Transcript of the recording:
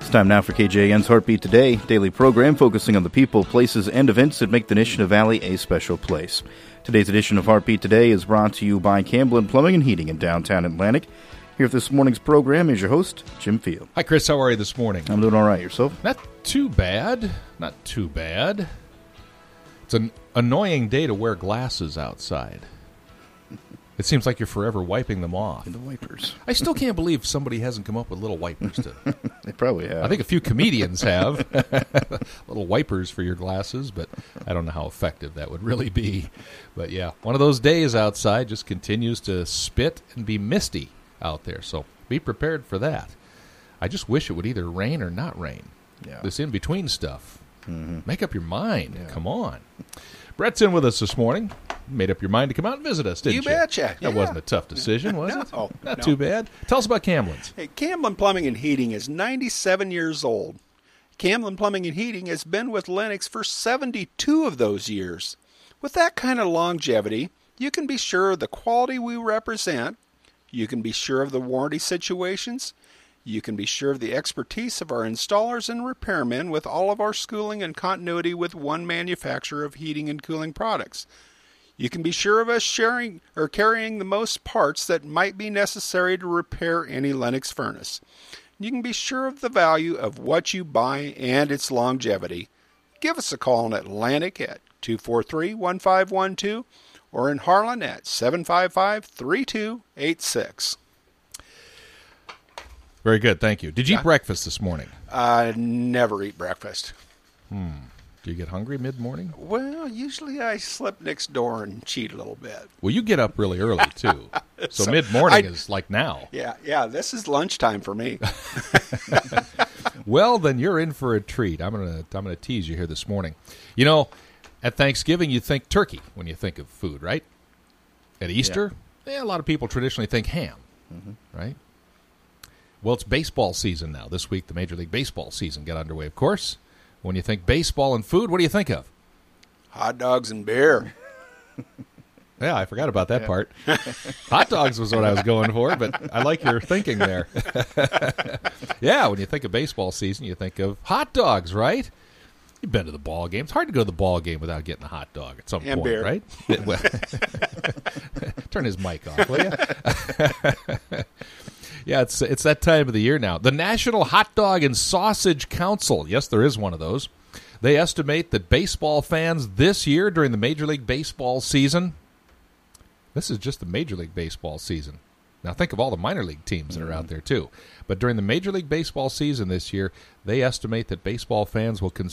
It's time now for KJN's Heartbeat Today, daily program focusing on the people, places, and events that make the Nishina Valley a special place. Today's edition of Heartbeat Today is brought to you by Camblin Plumbing and Heating in downtown Atlantic. Here for this morning's program is your host, Jim Field. Hi, Chris. How are you this morning? I'm doing all right. Yourself? Not too bad. Not too bad. It's an annoying day to wear glasses outside. It seems like you're forever wiping them off. And the wipers. I still can't believe somebody hasn't come up with little wipers to. They probably have. I think a few comedians have little wipers for your glasses, but I don't know how effective that would really be. But yeah, one of those days outside just continues to spit and be misty out there, so be prepared for that. I just wish it would either rain or not rain. Yeah. This in-between stuff. Mm-hmm. Make up your mind. Yeah. Come on. Brett's in with us this morning. Made up your mind to come out and visit us, didn't you? You betcha. That wasn't a tough decision, was it? No, Not no. too bad. Tell us about Camlin's. Hey, Camblin Plumbing and Heating is 97 years old. Camblin Plumbing and Heating has been with Lennox for 72 of those years. With that kind of longevity, you can be sure of the quality we represent. You can be sure of the warranty situations. You can be sure of the expertise of our installers and repairmen with all of our schooling and continuity with one manufacturer of heating and cooling products. You can be sure of us sharing or carrying the most parts that might be necessary to repair any Lennox furnace. You can be sure of the value of what you buy and its longevity. Give us a call in Atlantic at 243-1512 or in Harlan at 755-3286. Very good, thank you. Did you eat breakfast this morning? I never eat breakfast. Do you get hungry mid-morning? Well, usually I slip next door and cheat a little bit. Well, you get up really early, too. So So mid-morning I- is like now. Yeah, this is lunchtime for me. Well, then you're in for a treat. I'm gonna tease you here this morning. You know, at Thanksgiving, you think turkey when you think of food, right? At Easter, a lot of people traditionally think ham, right? Well, it's baseball season now. This week, the Major League Baseball season got underway, of course. When you think baseball and food, what do you think of? Hot dogs and beer. Yeah, I forgot about that part. Hot dogs was what I was going for, but I like your thinking there. Yeah, when you think of baseball season, you think of hot dogs, right? You've been to the ball game. It's hard to go to the ball game without getting a hot dog at some And point, beer. right? Well, turn his mic off, will you? Yeah, it's that time of the year now. The National Hot Dog and Sausage Council. Yes, there is one of those. They estimate that baseball fans this year during the Major League Baseball season, this is just the Major League Baseball season. Now think of all the minor league teams that are out there too. But during the Major League Baseball season this year, they estimate that baseball fans will consume